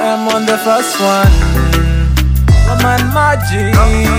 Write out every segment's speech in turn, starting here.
I'm on the first one. Woman magic.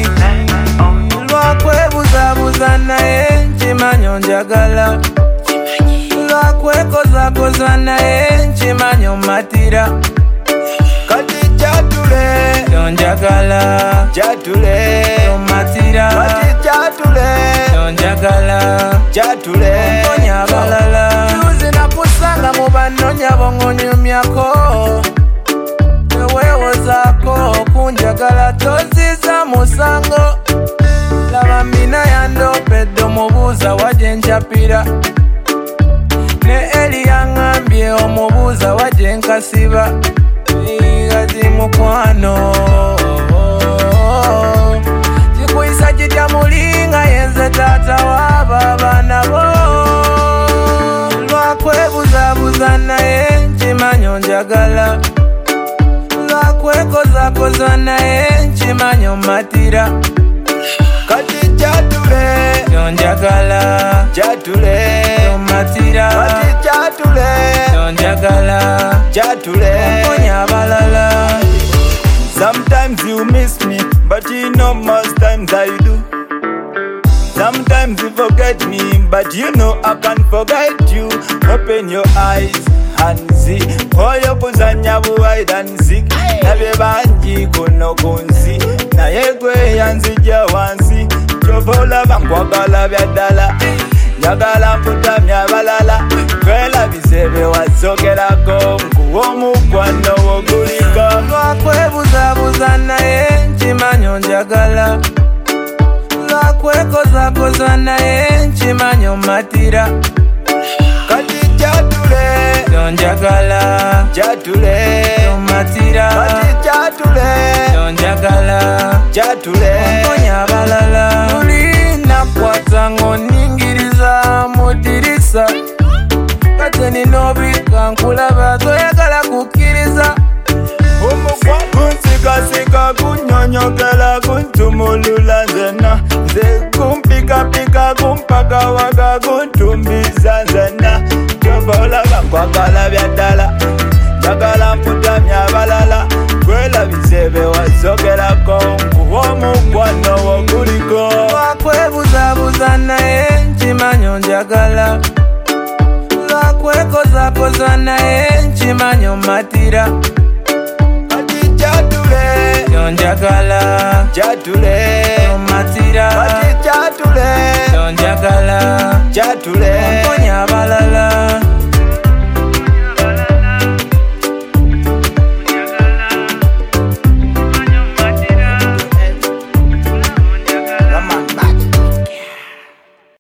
Lwakwebuzabuza naye nkimanyo njagala. Lwakwekozakoza naye nkimanyo matira. Kati jatule Yonjagala. Jatule Yomatira. Kati jatule Yonjagala. Jatule Ongonya balala. Yuzi nakusanga mu banonya bongonyumyako. Ewewo zaako kunjagala toziza musango. Laba mina yandopedde omubuuza waje njapira. Ne Eli yaŋŋambye omubuuza waje nkasiba. Gazi mukwano kikuyisa kitya mulinga yenze taata w'aba abaana bo. Lwakwebuzabuza naye nkimanyo njagala. Lwakwekozakoza naye nkimanyo matira. Kati jatule Yonjagala. Jatule Yomatira. Kati jatule Yonjagala. Jatule Ongonya balala. Sometimes you miss me, but you know most times I do. Sometimes you forget me, but you know I can't forget you. Open your eyes and see. Oyo kuzanya bu hide and seek. Nabye banji kuno kunsi. Naye gwe yanzija wansi. Chobola bankwagala byaddala. Njagala mputamya balala. Kwela bisebe wasogerako. Nkuwa omukwano woguliko. Lwakwebuzabuza naye nkimanyo njagala. Lwakwekozakoza naye nkimanyo matira. Kati jatule Yonjagala. Jatule Yomatira. Kati jatule Yonjagala. Jatule Ongonya balala. Lulina kwata ng'oningiriza mu ddirisa. Kati nina obika nkulaba toyagala kukkiriza. omukwa kunsikasika kunyonyogera kuntumulula nzena nze kumpikapika kumpaka waka kuntumbiza nzena kyobola bankwagala byaddala njagala mputamya abalala gwela bisebe wasogerako nkuwa omukwano woguliko. Lwakwebuzabuza naye nkimanyo njagala. Lwakwekozakoza naye nkimanyo matira. Kati jatule Yonjagala. Jatule Yomatira. Kati jatule Yonjagala. Jatule Ongonya balala.